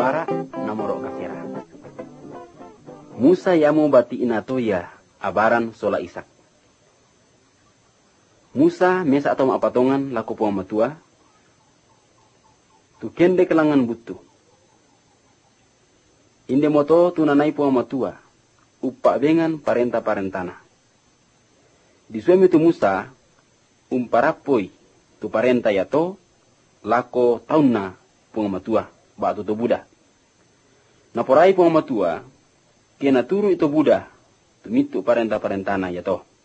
bara namoro kasera. Musa yamu bati inato ya abaran sola Isak. Musa mesa atau apatongan laku puang matua. Tu kende kelangan butu. Inde moto tu nanai puang matua. Upak bengan parenta-parentana. Di suami tu Musa umparapoi tu parenta yato lako taunna puang matua batu tu Buddha. Naporai puang matua kena turu itu Buddha tu mitu parenta-parentana yato.